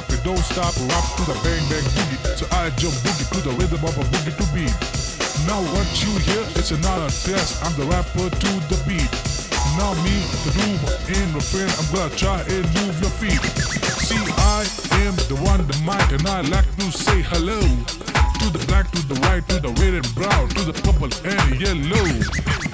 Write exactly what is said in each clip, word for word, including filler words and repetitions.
hop it, don't stop, rock to the bang bang boogie. So I jump boogie to the rhythm of a boogie to beat. Now what you hear, it's not a test, I'm the rapper to the beat. Now me, the groove in refrain, I'm gonna try and move your feet. See, I am the one, the mic, and I like to say hello to the black, to the white, to the red and brown, to the purple and yellow.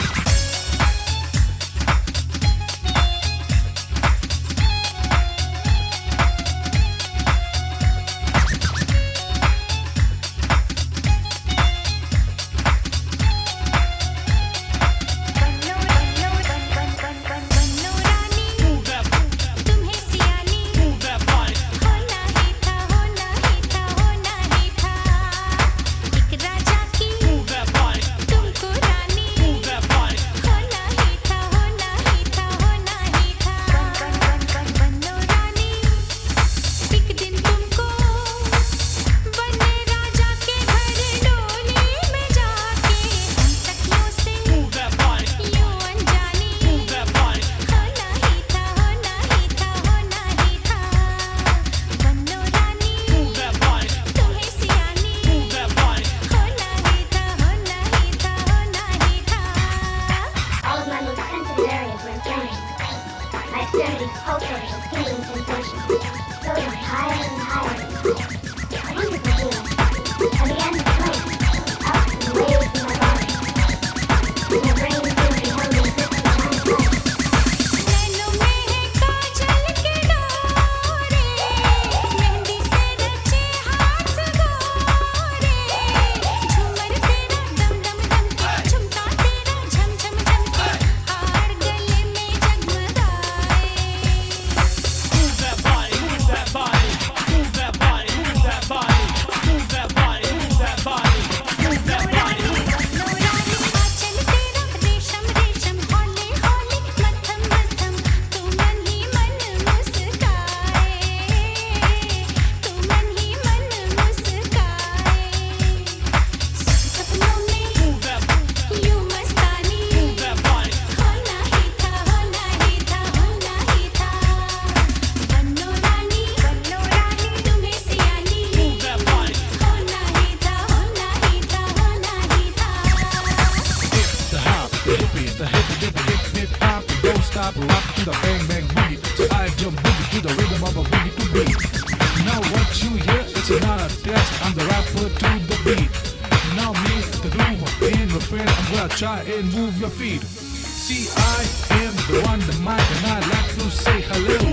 Rock to the bang bang boogie, so I jump boogie to the rhythm of a boogie to beat. Now what you hear, it's not a test, I'm the rapper to the beat. Now me, the groove, in refrain, I'm gonna try and move your feet. See, I am the one, the mic, and I like to say hello